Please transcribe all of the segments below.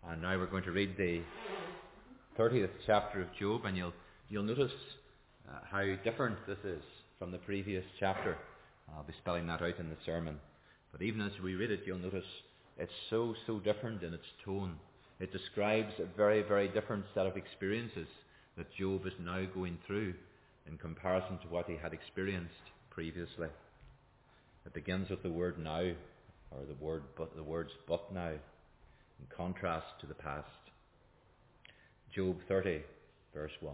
And now we're going to read the 30th chapter of Job, and you'll notice how different this is from the previous chapter. I'll be spelling that out in the sermon. But even as we read it, you'll notice it's so different in its tone. It describes a very, very different set of experiences that Job is now going through in comparison to what he had experienced previously. It begins with the word now, or the words but now, in contrast to the past. Job 30, verse 1.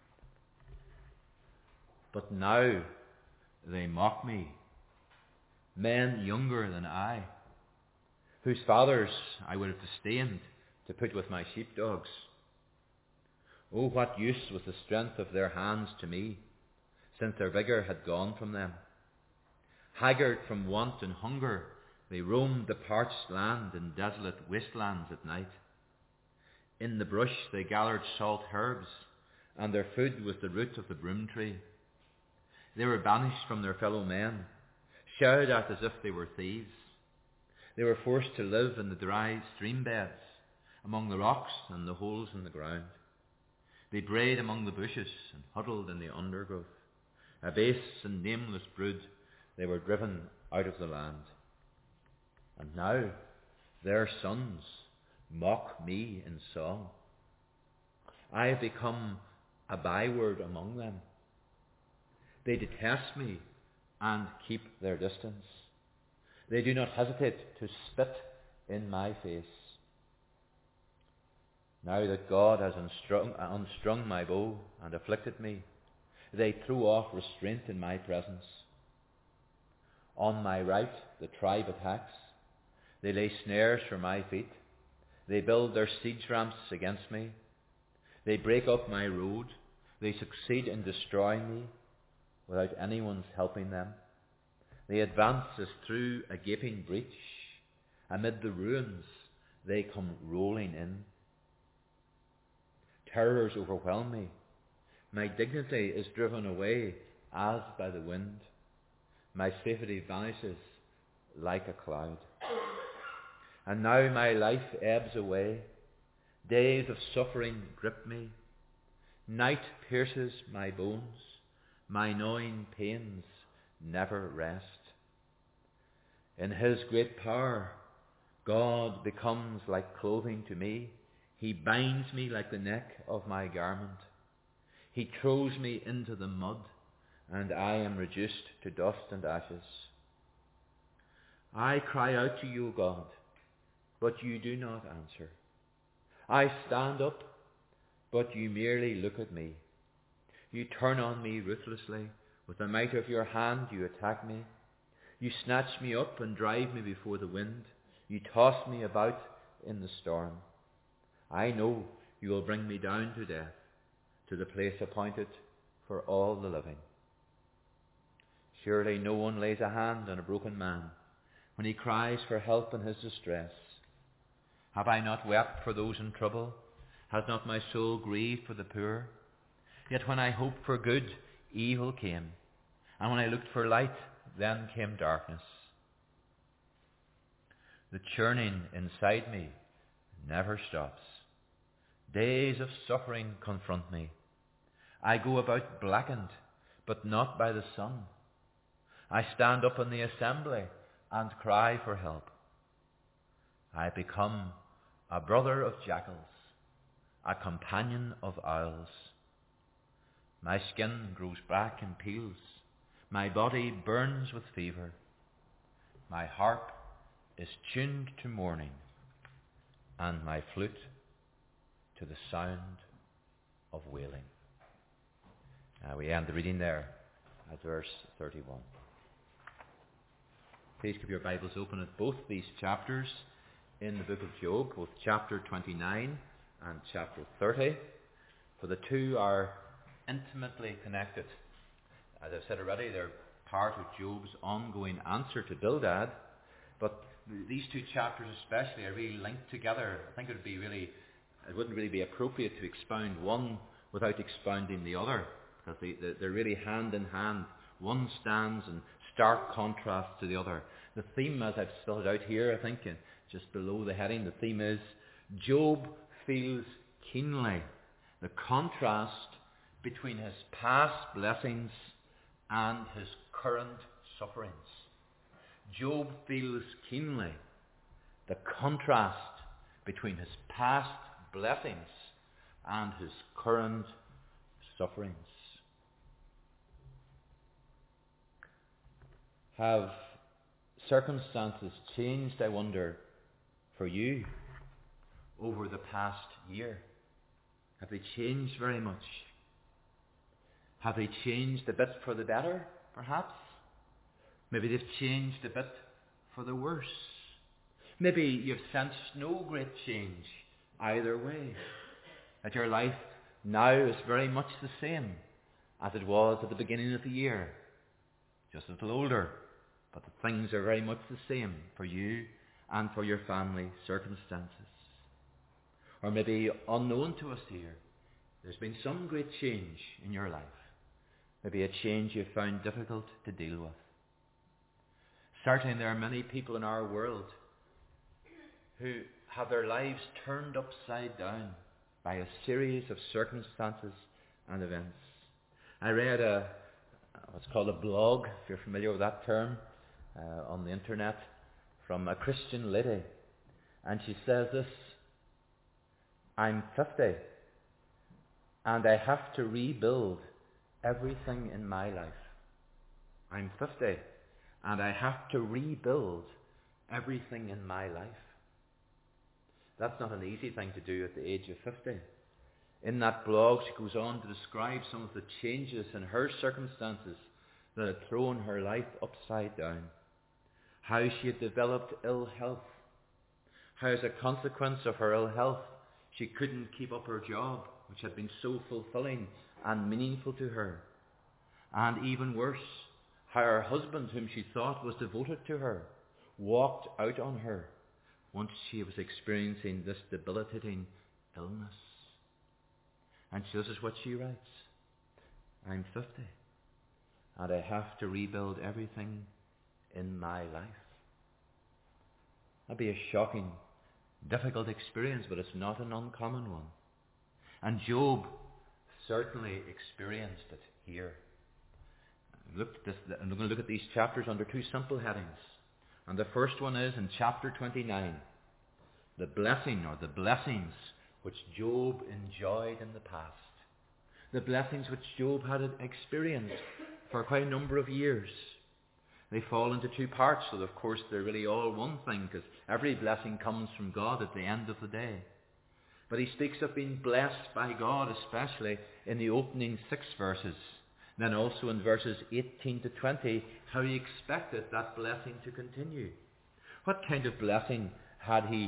But now they mock me, men younger than I, whose fathers I would have disdained to put with my sheepdogs. Oh, what use was the strength of their hands to me, since their vigour had gone from them. Haggard from want and hunger, they roamed the parched land in desolate wastelands at night. In the brush they gathered salt herbs, and their food was the root of the broom tree. They were banished from their fellow men, shouted at as if they were thieves. They were forced to live in the dry stream beds, among the rocks and the holes in the ground. They brayed among the bushes and huddled in the undergrowth. A base and nameless brood, they were driven out of the land. And now their sons mock me in song. I have become a byword among them. They detest me and keep their distance. They do not hesitate to spit in my face. Now that God has unstrung my bow and afflicted me, they throw off restraint in my presence. On my right, the tribe attacks. They lay snares for my feet. They build their siege ramps against me. They break up my road. They succeed in destroying me without anyone's helping them. They advance as through a gaping breach. Amid the ruins, they come rolling in. Terrors overwhelm me. My dignity is driven away as by the wind. My safety vanishes like a cloud. And now my life ebbs away. Days of suffering grip me. Night pierces my bones. My gnawing pains never rest. In his great power, God becomes like clothing to me. He binds me like the neck of my garment. He throws me into the mud, and I am reduced to dust and ashes. I cry out to you, God, but you do not answer. I stand up, but you merely look at me. You turn on me ruthlessly. With the might of your hand you attack me. You snatch me up and drive me before the wind. You toss me about in the storm. I know you will bring me down to death, to the place appointed for all the living. Surely no one lays a hand on a broken man when he cries for help in his distress. Have I not wept for those in trouble? Has not my soul grieved for the poor? Yet when I hoped for good, evil came, and when I looked for light, then came darkness. The churning inside me never stops. Days of suffering confront me. I go about blackened, but not by the sun. I stand up in the assembly and cry for help. I become a brother of jackals, a companion of owls. My skin grows black and peels. My body burns with fever. My harp is tuned to mourning, and my flute to the sound of wailing. We end the reading there at verse 31. Please keep your Bibles open at both these chapters in the book of Job, both chapter 29 and chapter 30, for the two are intimately connected. As I've said already, they're part of Job's ongoing answer to Bildad, but these two chapters especially are really linked together. I think it wouldn't really be appropriate to expound one without expounding the other, because they're really hand in hand. One stands in stark contrast to the other. The theme, as I've spelled out here, I think, just below the heading, the theme is Job feels keenly the contrast between his past blessings and his current sufferings. Job feels keenly the contrast between his past blessings and his current sufferings. Have circumstances changed, I wonder, for you over the past year? Have they changed very much? Have they changed a bit for the better, perhaps? Maybe they've changed a bit for the worse. Maybe you've sensed no great change either way. That your life now is very much the same as it was at the beginning of the year. Just a little older, but the things are very much the same for you and for your family circumstances. Or maybe unknown to us here, there's been some great change in your life. Maybe a change you've found difficult to deal with. Certainly there are many people in our world who have their lives turned upside down by a series of circumstances and events. I read what's called a blog, if you're familiar with that term, on the internet, from a Christian lady. And she says this: I'm 50 and I have to rebuild everything in my life. I'm 50 and I have to rebuild everything in my life. That's not an easy thing to do at the age of 50. In that blog, she goes on to describe some of the changes in her circumstances that had thrown her life upside down. How she had developed ill health. How as a consequence of her ill health, she couldn't keep up her job, which had been so fulfilling and meaningful to her. And even worse, how her husband, whom she thought was devoted to her, walked out on her once she was experiencing this debilitating illness. And this is what she writes: I'm 50 and I have to rebuild everything in my life. That'd be a shocking, difficult experience, but it's not an uncommon one. And Job certainly experienced it here. I'm going to look at these chapters under two simple headings. And the first one is in chapter 29, the blessing or the blessings which Job enjoyed in the past. The blessings which Job had experienced for quite a number of years. They fall into two parts, so of course they're really all one thing, because every blessing comes from God at the end of the day. But he speaks of being blessed by God, especially in the opening 6 verses. Then also in verses 18 to 20, how he expected that blessing to continue. What kind of blessing had he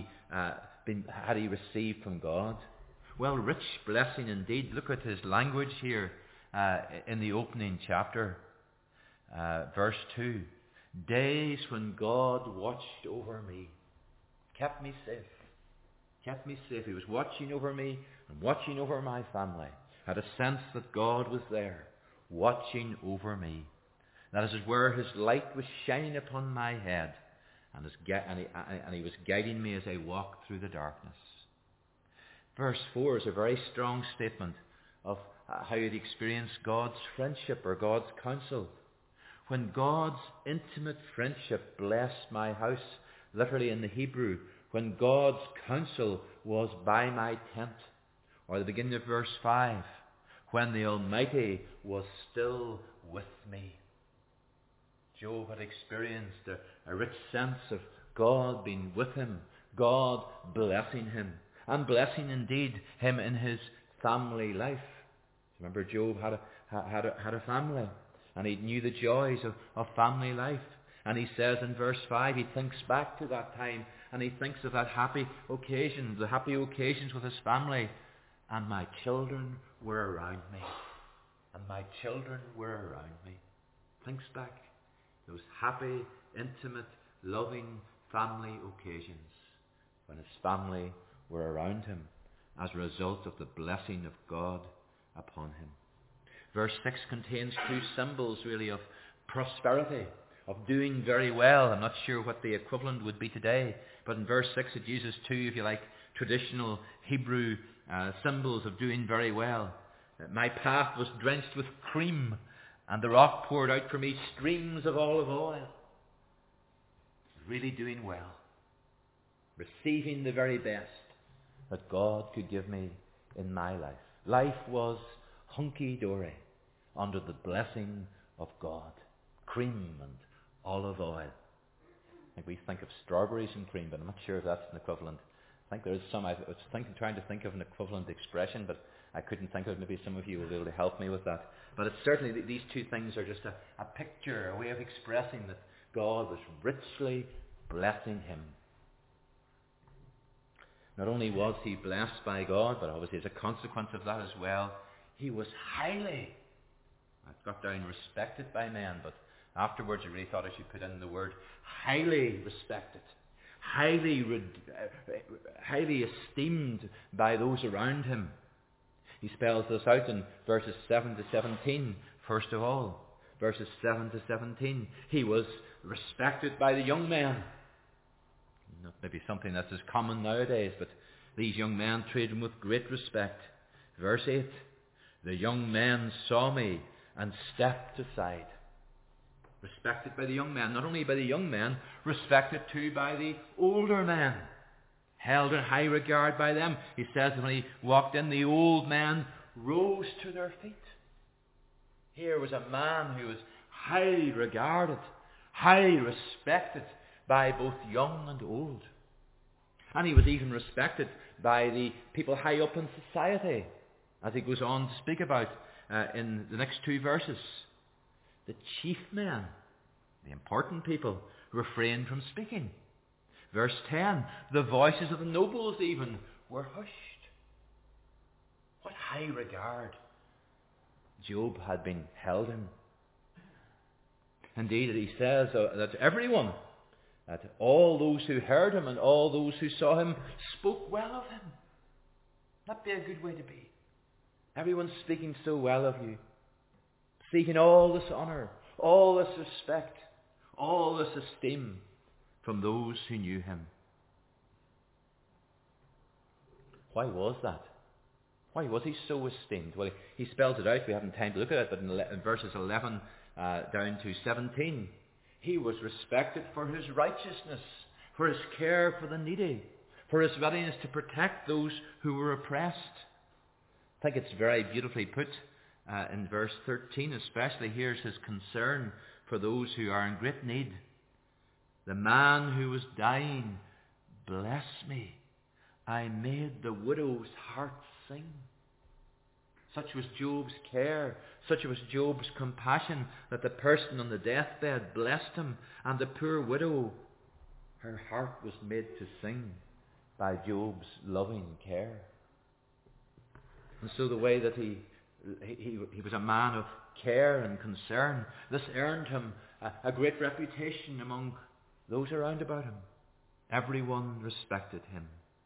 received from God? Well, rich blessing indeed. Look at his language here in the opening chapter. Verse 2. Days when God watched over me, kept me safe. Kept me safe. He was watching over me and watching over my family. I had a sense that God was there, watching over me. That is where his light was shining upon my head, and he was guiding me as I walked through the darkness. Verse 4 is a very strong statement of how he'd experienced God's friendship or God's counsel. When God's intimate friendship blessed my house, literally in the Hebrew, when God's counsel was by my tent. Or the beginning of verse 5, when the Almighty was still with me. Job had experienced a rich sense of God being with him, God blessing him, and blessing indeed him in his family life. Remember, Job had a family, and he knew the joys of family life. And he says in verse 5, he thinks back to that time, and he thinks of that happy occasions, the happy occasions with his family. And my children were around me. And my children were around me. Thinks back those happy, intimate, loving family occasions when his family were around him as a result of the blessing of God upon him. Verse 6 contains two symbols really of prosperity, of doing very well. I'm not sure what the equivalent would be today, But in verse 6 it uses two, if you like, traditional Hebrew symbols of doing very well. My path was drenched with cream, and the rock poured out from me streams of olive oil. Really doing well. Receiving the very best that God could give me in my life. Life was hunky-dory under the blessing of God. Cream and olive oil. I think we think of strawberries and cream, but I'm not sure if that's an equivalent. I think there is some. I was trying to think of an equivalent expression, but I couldn't think of it. Maybe some of you will be able to help me with that. But it's certainly, these two things are just a picture, a way of expressing that God was richly blessing him. Not only was he blessed by God, but obviously as a consequence of that as well, he was highly, I've got down respected by men, but afterwards I really thought I should put in the word highly respected, highly esteemed by those around him. He spells this out in verses 7 to 17, first of all. Verses 7 to 17. He was respected by the young men. Not maybe something that's as common nowadays, but these young men treated him with great respect. Verse 8. The young men saw me and stepped aside. Respected by the young men. Not only by the young men, respected too by the older men. Held in high regard by them. He says when he walked in, the old men rose to their feet. Here was a man who was highly regarded, highly respected by both young and old. And he was even respected by the people high up in society, as he goes on to speak about in the next two verses. The chief men, the important people, refrained from speaking. Verse 10, the voices of the nobles even were hushed. What high regard Job had been held in. Indeed, he says that everyone, that all those who heard him and all those who saw him spoke well of him. That'd be a good way to be. Everyone's speaking so well of you. Seeking all this honour, all this respect, all this esteem from those who knew him. Why was that? Why was he so esteemed? Well, he spells it out. We haven't time to look at it, but in verses 11 down to 17, he was respected for his righteousness, for his care for the needy, for his readiness to protect those who were oppressed. I think it's very beautifully put in verse 13, especially. Here's his concern for those who are in great need. The man who was dying, bless me. I made the widow's heart sing. Such was Job's care, such was Job's compassion, that the person on the deathbed blessed him, and the poor widow, her heart was made to sing by Job's loving care. And so the way that he was a man of care and concern, this earned him a great reputation among those around about him. Everyone respected him.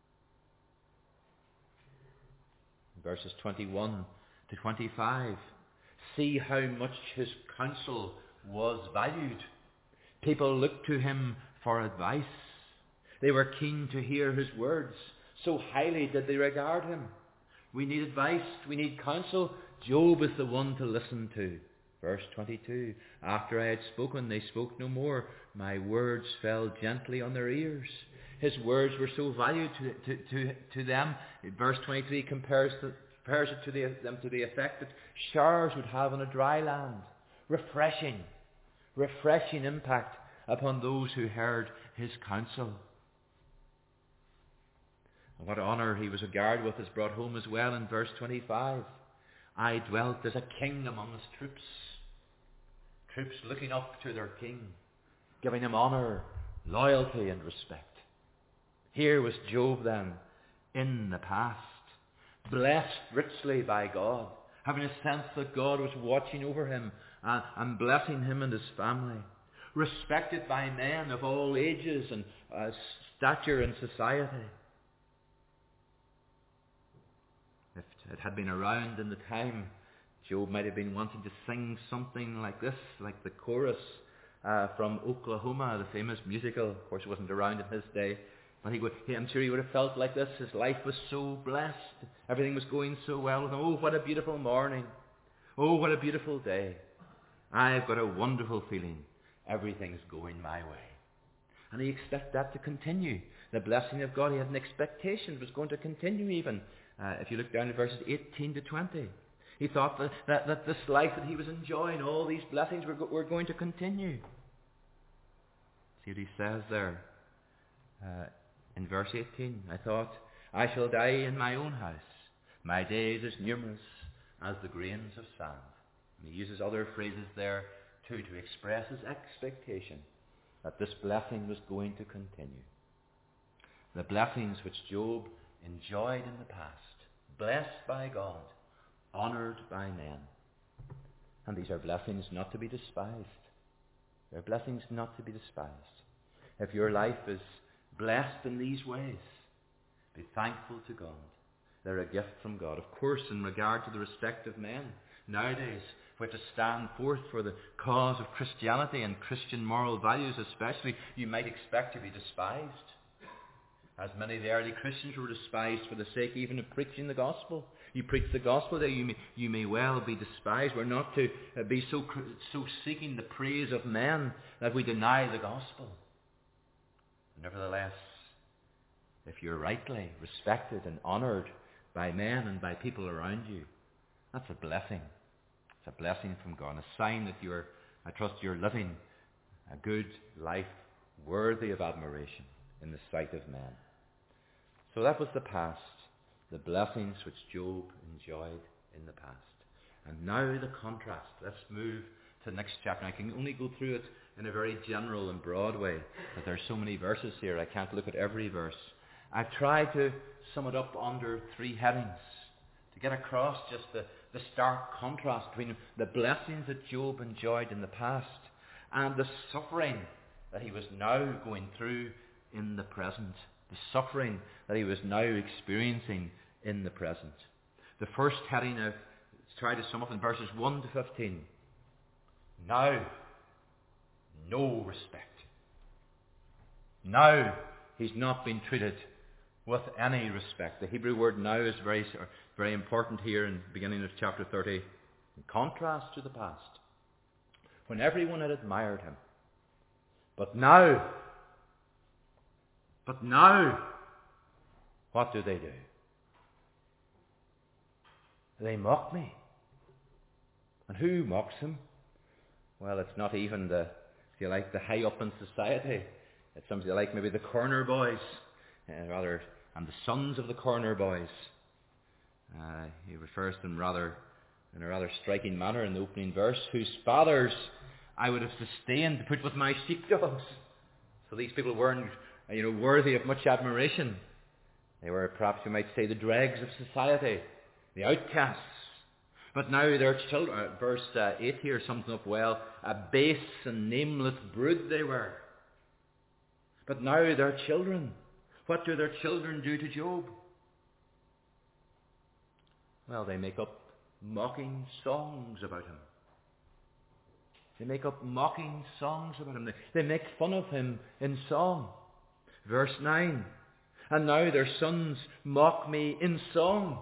Verses 21 to 25. See how much his counsel was valued. People looked to him for advice. They were keen to hear his words. So highly did they regard him. We need advice. We need counsel. Job is the one to listen to. Verse 22. After I had spoken, they spoke no more. My words fell gently on their ears. His words were so valued to them. Verse 23 compares it to the effect that showers would have on a dry land. Refreshing impact upon those who heard his counsel. And what honour he was regarded with is brought home as well in verse 25. I dwelt as a king among his troops. Troops looking up to their king, giving him honour, loyalty and respect. Here was Job then, in the past, blessed richly by God, having a sense that God was watching over him and blessing him and his family, respected by men of all ages and stature in society. If it had been around in the time, Job might have been wanting to sing something like this, like the chorus from Oklahoma, the famous musical. Of course, it wasn't around in his day. But I'm sure he would have felt like this. His life was so blessed. Everything was going so well with him. Oh, what a beautiful morning. Oh, what a beautiful day. I've got a wonderful feeling. Everything's going my way. And he expected that to continue. The blessing of God, he had an expectation it was going to continue even. If you look down at verses 18 to 20. He thought that this life that he was enjoying, all these blessings were going to continue. See what he says there in verse 18. I thought, I shall die in my own house. My days as numerous as the grains of sand. And he uses other phrases there too to express his expectation that this blessing was going to continue. The blessings which Job enjoyed in the past, blessed by God, honoured by men. And these are blessings not to be despised. They're blessings not to be despised. If your life is blessed in these ways, be thankful to God. They're a gift from God. Of course, in regard to the respect of men, nowadays, if we have to stand forth for the cause of Christianity and Christian moral values especially, you might expect to be despised. As many of the early Christians were despised for the sake even of preaching the gospel. You preach the gospel there, you may well be despised. We're not to be so seeking the praise of men that we deny the gospel. Nevertheless, if you're rightly respected and honoured by men and by people around you, that's a blessing. It's a blessing from God, a sign that I trust you're living a good life worthy of admiration in the sight of men. So that was the past, the blessings which Job enjoyed in the past. And now the contrast. Let's move to the next chapter. I can only go through it in a very general and broad way, but there are so many verses here, I can't look at every verse. I've tried to sum it up under 3 headings, to get across just the stark contrast between the blessings that Job enjoyed in the past and the suffering that he was now going through in the present. The suffering that he was now experiencing in the present. The first heading I've tried to sum up in verses 1 to 15. Now, no respect. Now, he's not been treated with any respect. The Hebrew word now is very, very important here in the beginning of chapter 30. In contrast to the past, when everyone had admired him. But now, what do? They mock me. And who mocks him? Well, it's not even the high up in society. It's somebody like maybe the corner boys, and the sons of the corner boys. He refers to them in a rather striking manner in the opening verse, whose fathers I would have sustained to put with my sheepdogs. So these people weren't worthy of much admiration. They were, perhaps you might say, the dregs of society, the outcasts. But now their children, verse 8 here sums them up well, a base and nameless brood they were. But now their children, what do their children do to Job? Well, they make up mocking songs about him. They make up mocking songs about him. They make fun of him in song. Verse 9. And now their sons mock me in song.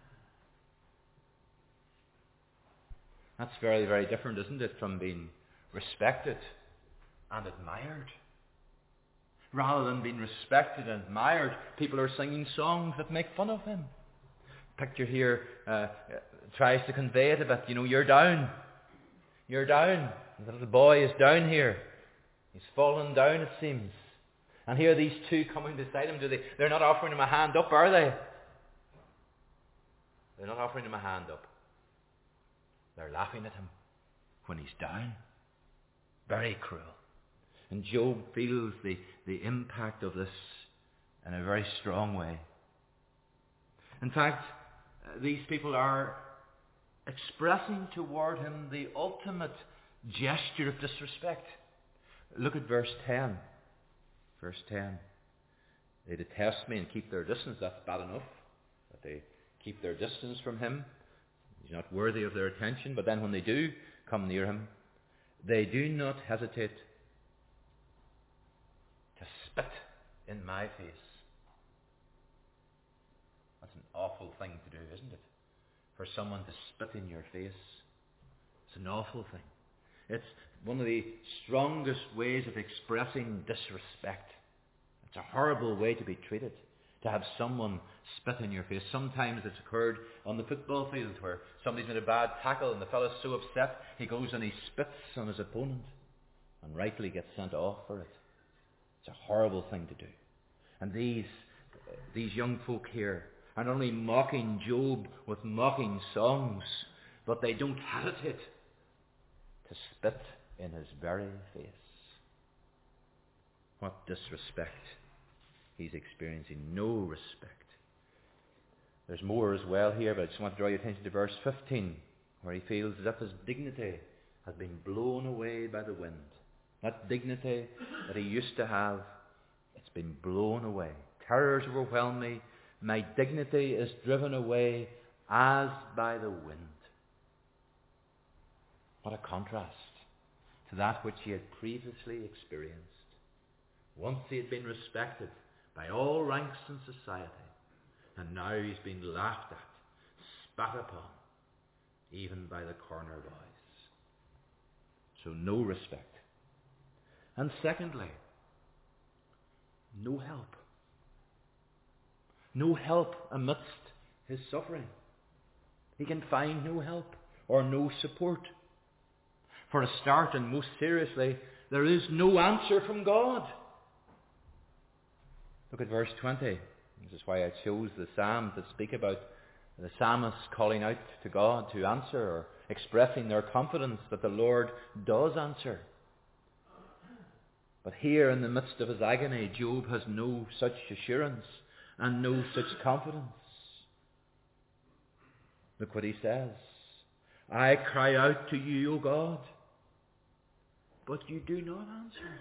That's very, very different, isn't it, from being respected and admired. Rather than being respected and admired, people are singing songs that make fun of him. Picture here tries to convey it a bit. You're down. You're down. The little boy is down here. He's fallen down, it seems. And here are these two coming beside him. They're not offering him a hand up, are they? They're not offering him a hand up. They're laughing at him when he's down. Very cruel. And Job feels the impact of this in a very strong way. In fact, these people are expressing toward him the ultimate gesture of disrespect. Look at verse 10. Verse 10. They detest me and keep their distance. That's bad enough, that they keep their distance from him. He's not worthy of their attention. But then when they do come near him, they do not hesitate to spit in my face. awful thing to do, isn't it? For someone to spit in your face. It's an awful thing. It's one of the strongest ways of expressing disrespect. It's a horrible way to be treated, to have someone spit in your face. Sometimes it's occurred on the football field where somebody's made a bad tackle and the fellow's so upset he goes and he spits on his opponent and rightly gets sent off for it. It's a horrible thing to do. And these young folk here are not only mocking Job with mocking songs, but they don't hesitate to spit in his very face. What disrespect he's experiencing. No respect. There's more as well here, but I just want to draw your attention to verse 15, where he feels as if his dignity has been blown away by the wind. That dignity that he used to have, it's been blown away. Terrors overwhelm me. My dignity is driven away as by the wind. What a contrast to that which he had previously experienced. Once he had been respected by all ranks in society, and now he's been laughed at, spat upon, even by the corner boys. So no respect. And secondly, no help. No help amidst his suffering. He can find no help or no support. For a start, and most seriously, there is no answer from God. Look at verse 20. This is why I chose the psalm to speak about the psalmist calling out to God to answer, or expressing their confidence that the Lord does answer. But here in the midst of his agony, Job has no such assurance and no such confidence. Look what he says. I cry out to you, O God, but you do not answer.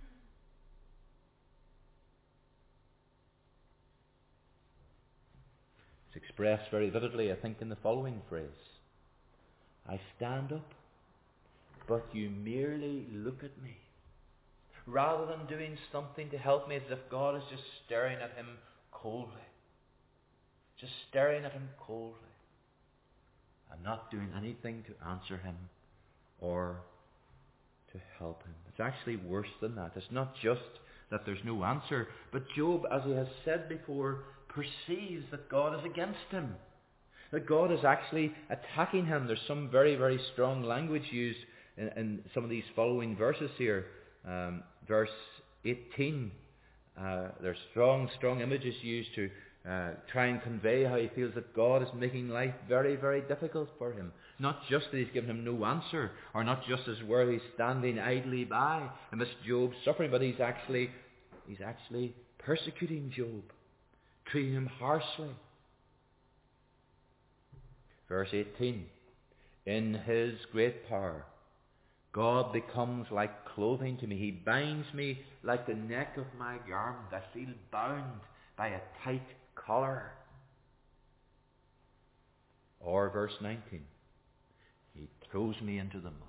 It's expressed very vividly, I think, in the following phrase. I stand up, but you merely look at me. Rather than doing something to help me, as if God is just staring at him coldly. Just staring at him coldly. I'm not doing anything to answer him or to help him. It's actually worse than that. It's not just that there's no answer, but Job, as he has said before, perceives that God is against him. That God is actually attacking him. There's some very, very strong language used in some of these following verses here. Verse 18. There's strong images used to try and convey how he feels that God is making life very, very difficult for him. Not just that he's given him no answer, or not just as where he's standing idly by amidst Job's suffering, but he's actually persecuting Job, treating him harshly. Verse 18. In his great power, God becomes like clothing to me. He binds me like the neck of my garment. I feel bound by a tight collar. Or verse 19. He throws me into the mud.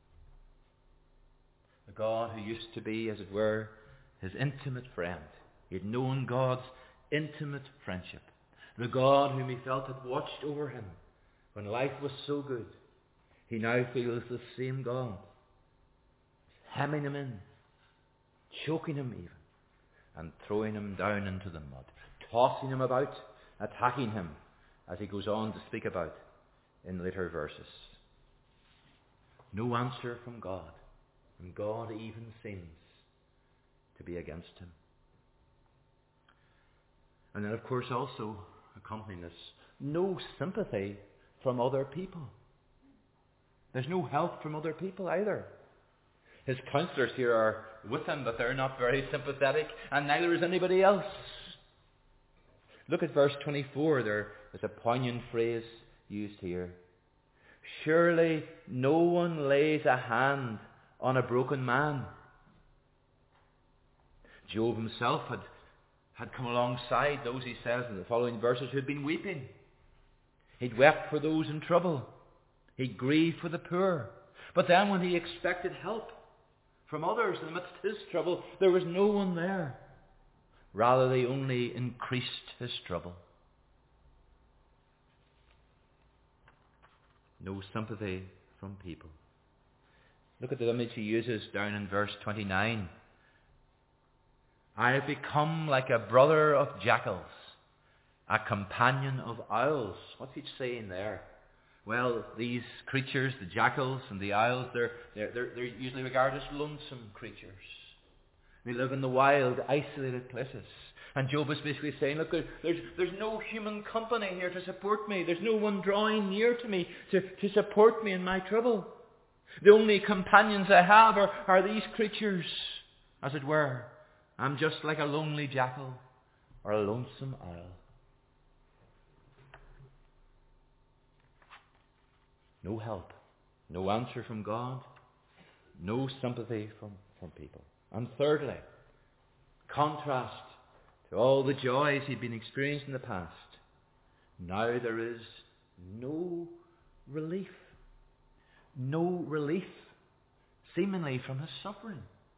The God who used to be, as it were, his intimate friend. He had known God's intimate friendship. The God whom he felt had watched over him when life was so good. He now feels the same God. Hemming him in, choking him even, and throwing him down into the mud, tossing him about, attacking him, as he goes on to speak about in later verses. No answer from God, and God even seems to be against him. And then, of course, also accompanying this, no sympathy from other people. There's no help from other people either. His counselors here are with him, but they're not very sympathetic, and neither is anybody else. Look at verse 24. There's a poignant phrase used here. Surely no one lays a hand on a broken man. Job himself had come alongside those, he says in the following verses, who had been weeping. He'd wept for those in trouble. He'd grieved for the poor. But then when he expected help from others in the midst of his trouble, there was no one there. Rather, they only increased his trouble. no sympathy from people. Look at the image he uses down in verse 29. I have become like a brother of jackals, a companion of owls. What's he saying there? Well, these creatures, the jackals and the owls, they're usually regarded as lonesome creatures. They live in the wild, isolated places. And Job is basically saying, look, there's no human company here to support me. There's no one drawing near to me to support me in my trouble. The only companions I have are these creatures, as it were. I'm just like a lonely jackal or a lonesome owl. No help, no answer from God, no sympathy from people. And thirdly, contrast to all the joys he'd been experiencing in the past. Now there is no relief. No relief, seemingly, from his suffering.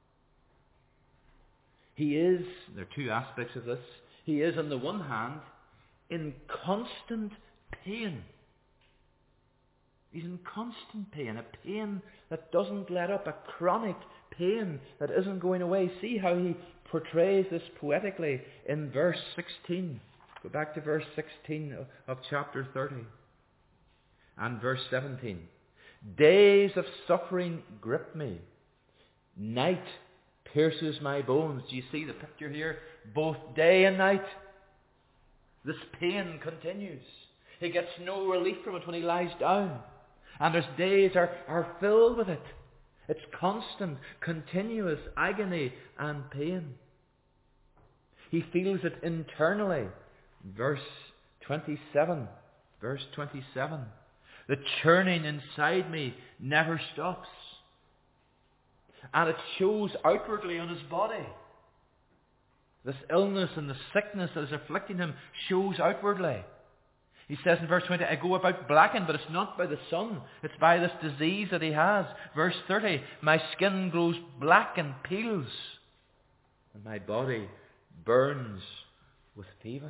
There are two aspects of this. He is, on the one hand, in constant pain. He's in constant pain, a pain that doesn't let up, a chronic pain that isn't going away. See how he portrays this poetically in verse 16. Go back to verse 16 of chapter 30. And verse 17. Days of suffering grip me. Night pierces my bones. Do you see the picture here? Both day and night. This pain continues. He gets no relief from it when he lies down. And his days are filled with it. It's constant, continuous agony and pain. He feels it internally. Verse 27. Verse 27. The churning inside me never stops. And it shows outwardly on his body. This illness and the sickness that is afflicting him shows outwardly. He says in verse 20, I go about blackened, but it's not by the sun. It's by this disease that he has. Verse 30, my skin grows black and peels, and my body burns with fever.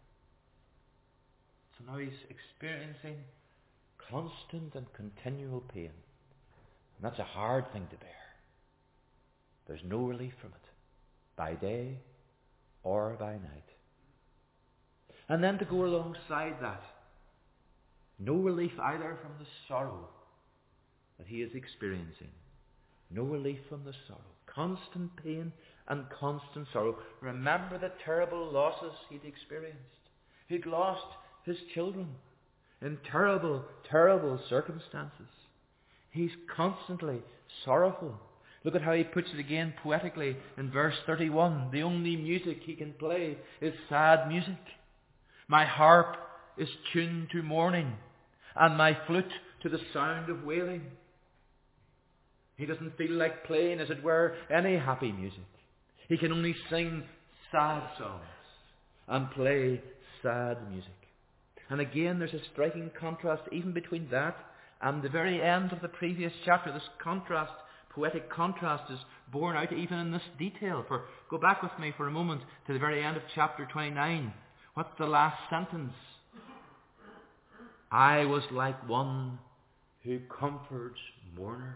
So now he's experiencing constant and continual pain. And that's a hard thing to bear. There's no relief from it, by day or by night. And then to go alongside that, no relief either from the sorrow that he is experiencing. No relief from the sorrow. Constant pain and constant sorrow. Remember the terrible losses he'd experienced. He'd lost his children in terrible, terrible circumstances. He's constantly sorrowful. Look at how he puts it again poetically in verse 31. The only music he can play is sad music. My harp is tuned to mourning, and my flute to the sound of wailing. He doesn't feel like playing, as it were, any happy music. He can only sing sad songs and play sad music. And again, there's a striking contrast even between that and the very end of the previous chapter. This contrast, poetic contrast, is borne out even in this detail. Go back with me for a moment to the very end of chapter 29. What's the last sentence? I was like one who comforts mourners.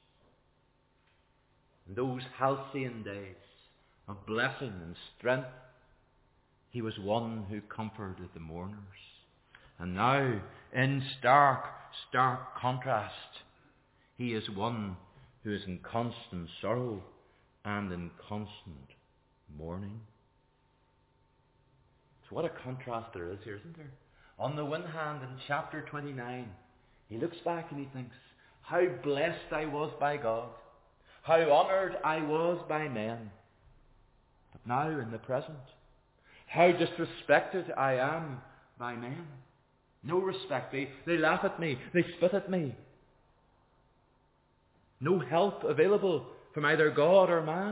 In those halcyon days of blessing and strength, he was one who comforted the mourners. And now, in stark, stark contrast, he is one who is in constant sorrow and in constant mourning. So what a contrast there is here, isn't there? On the one hand, in chapter 29, he looks back and he thinks, how blessed I was by God. How honoured I was by men. But now, in the present, how disrespected I am by men. No respect. They laugh at me. They spit at me. No help available from either God or man.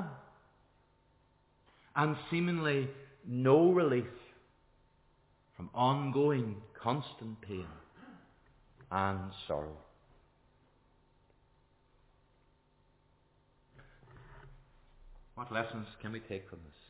And seemingly no relief from ongoing, constant pain and sorrow. What lessons can we take from this?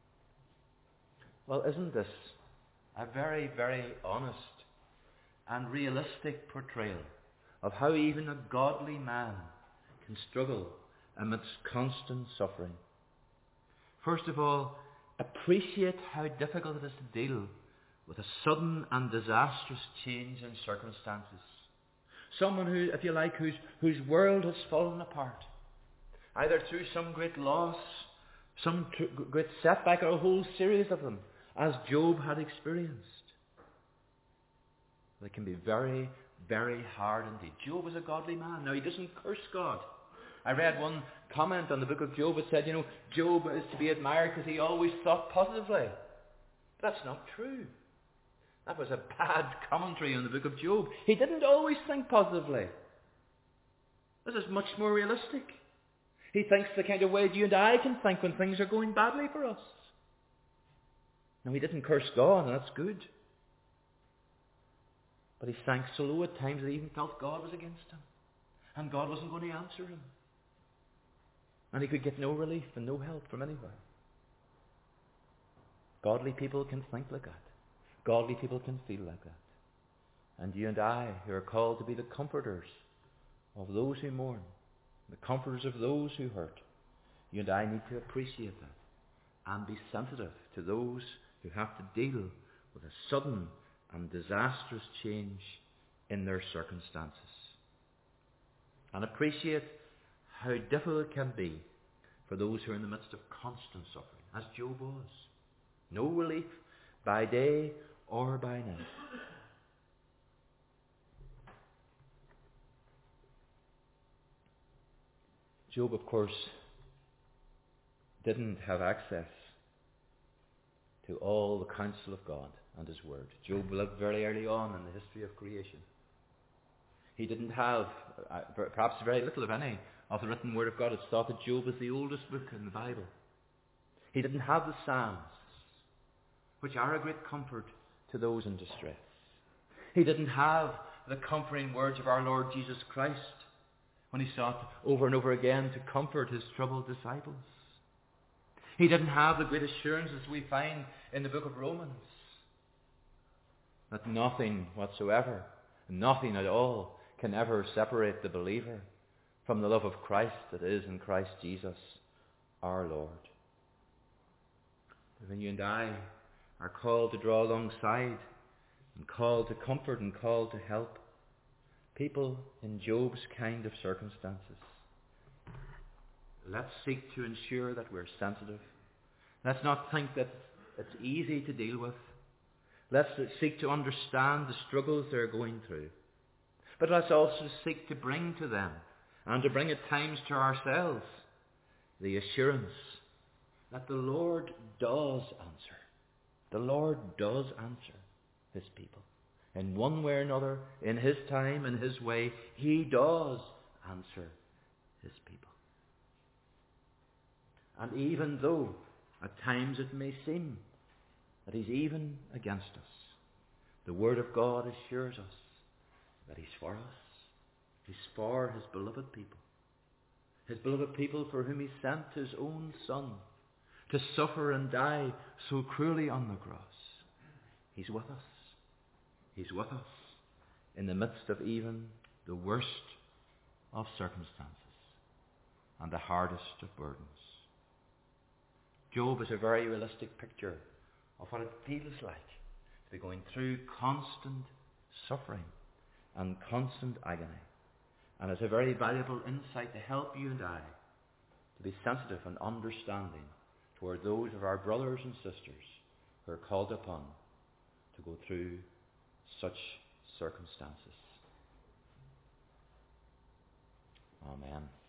Well, isn't this a very, very honest and realistic portrayal of how even a godly man can struggle amidst constant suffering. First of all, appreciate how difficult it is to deal with a sudden and disastrous change in circumstances. Someone who, if you like, whose world has fallen apart, either through some great loss, some great setback, or a whole series of them, as Job had experienced. They can be very, very hard indeed. Job was a godly man. Now, he doesn't curse God. I read one comment on the book of Job that said, Job is to be admired because he always thought positively. But that's not true. That was a bad commentary on the book of Job. He didn't always think positively. This is much more realistic. He thinks the kind of way you and I can think when things are going badly for us. Now, he didn't curse God, and that's good. But he sank so low at times that he even felt God was against him. And God wasn't going to answer him. And he could get no relief and no help from anywhere. Godly people can think like that. Godly people can feel like that. And you and I, who are called to be the comforters of those who mourn, the comforters of those who hurt, you and I need to appreciate that and be sensitive to those who have to deal with a sudden and disastrous change in their circumstances. And appreciate how difficult it can be for those who are in the midst of constant suffering, as Job was. No relief by day or by night. Job, of course, didn't have access to all the counsel of God and His Word. Job lived very early on in the history of creation. He didn't have, perhaps very little of any, of the written Word of God. It's thought that Job is the oldest book in the Bible. He didn't have the Psalms, which are a great comfort to those in distress. He didn't have the comforting words of our Lord Jesus Christ when He sought over and over again to comfort His troubled disciples. He didn't have the great assurances we find in the book of Romans, that nothing whatsoever, nothing at all, can ever separate the believer from the love of Christ that is in Christ Jesus our Lord. When you and I are called to draw alongside and called to comfort and called to help people in Job's kind of circumstances, let's seek to ensure that we're sensitive. Let's not think that it's easy to deal with. Let's seek to understand the struggles they're going through. But let's also seek to bring to them, and to bring at times to ourselves, the assurance that the Lord does answer. The Lord does answer His people. In one way or another, in His time, in His way, He does answer His people. And even though at times it may seem that He's even against us, the Word of God assures us that He's for us. He's for His beloved people. His beloved people for whom He sent His own Son to suffer and die so cruelly on the cross. He's with us. He's with us in the midst of even the worst of circumstances and the hardest of burdens. Job is a very realistic picture of what it feels like to be going through constant suffering and constant agony. And it's a very valuable insight to help you and I to be sensitive and understanding toward those of our brothers and sisters who are called upon to go through such circumstances. Amen.